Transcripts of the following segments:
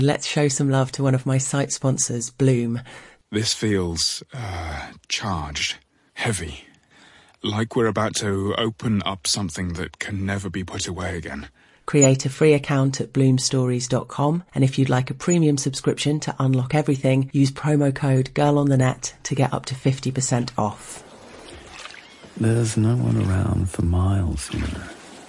Let's show some love to one of my site sponsors, Bloom. This feels charged, heavy, like we're about to open up something that can never be put away again. Create a free account at bloomstories.com, and if you'd like a premium subscription to unlock everything, use promo code GIRLONTHENET to get up to 50% off. There's no one around for miles, you know.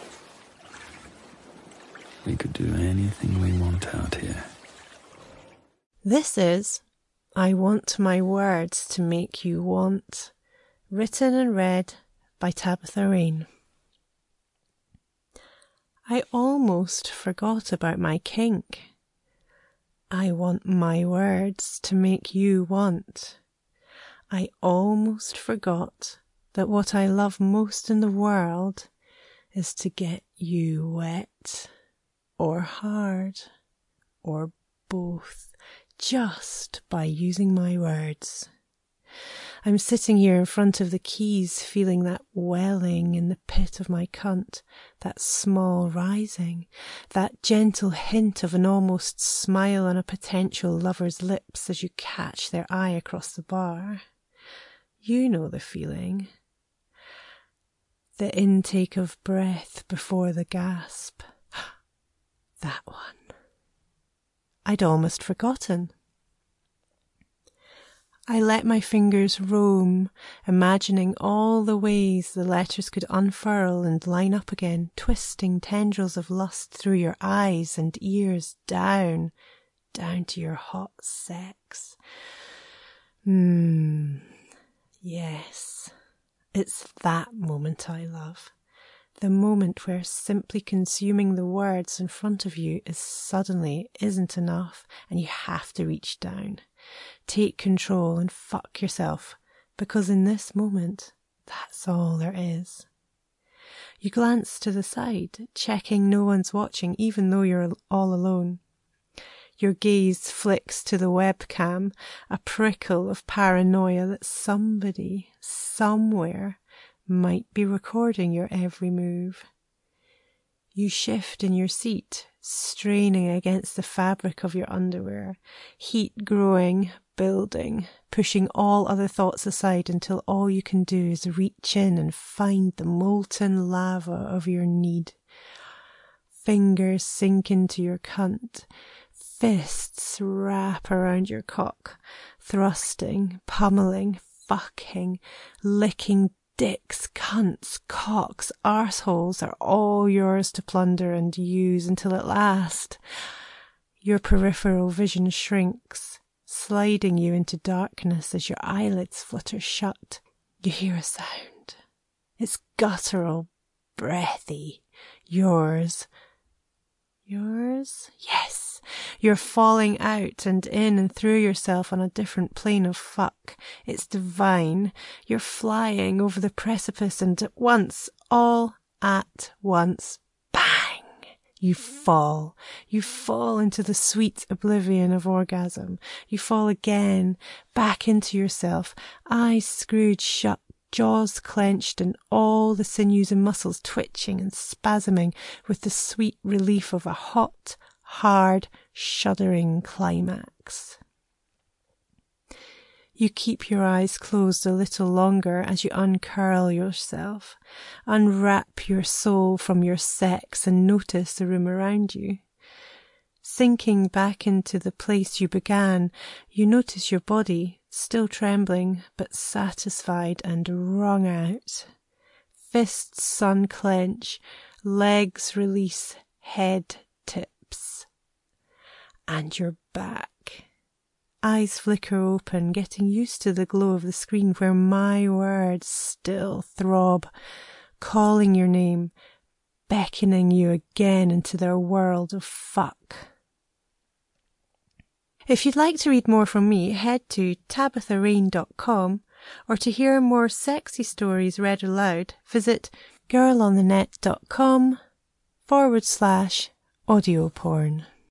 We could do anything we want out here. This is I Want My Words to Make You Want, written and read by Tabitha Rain. I almost forgot about my kink. I want my words to make you want. I almost forgot that what I love most in the world is to get you wet, or hard, or both, just by using my words. I'm sitting here in front of the keys, feeling that welling in the pit of my cunt, that small rising, that gentle hint of an almost smile on a potential lover's lips as you catch their eye across the bar. You know the feeling. The intake of breath before the gasp. That one. I'd almost forgotten. I let my fingers roam, imagining all the ways the letters could unfurl and line up again, twisting tendrils of lust through your eyes and ears down to your hot sex. Yes, it's that moment I love. The moment where simply consuming the words in front of you isn't enough and you have to reach down. Take control and fuck yourself, because in this moment, that's all there is. You glance to the side, checking no one's watching even though you're all alone. Your gaze flicks to the webcam, a prickle of paranoia that somebody, somewhere, might be recording your every move. You shift in your seat, straining against the fabric of your underwear, heat growing, building, pushing all other thoughts aside until all you can do is reach in and find the molten lava of your need. Fingers sink into your cunt, fists wrap around your cock, thrusting, pummeling, fucking, licking dicks, cunts, cocks, arseholes are all yours to plunder and use until at last your peripheral vision shrinks, sliding you into darkness as your eyelids flutter shut. You hear a sound. It's guttural, breathy. Yours. Yours? Yes. You're falling out and in and through yourself on a different plane of fuck. It's divine. You're flying over the precipice and at once, all at once, bang! You fall. You fall into the sweet oblivion of orgasm. You fall again, back into yourself, eyes screwed shut, jaws clenched and all the sinews and muscles twitching and spasming with the sweet relief of a hot, hard, shuddering climax. You keep your eyes closed a little longer as you uncurl yourself, unwrap your soul from your sex and notice the room around you. Sinking back into the place you began, you notice your body, still trembling but satisfied and wrung out. Fists unclench, legs release, head tips. And you're back. Eyes flicker open, getting used to the glow of the screen where my words still throb, calling your name, beckoning you again into their world of fuck. If you'd like to read more from me, head to tabitharain.com, or to hear more sexy stories read aloud, visit girlonthenet.com/audio porn.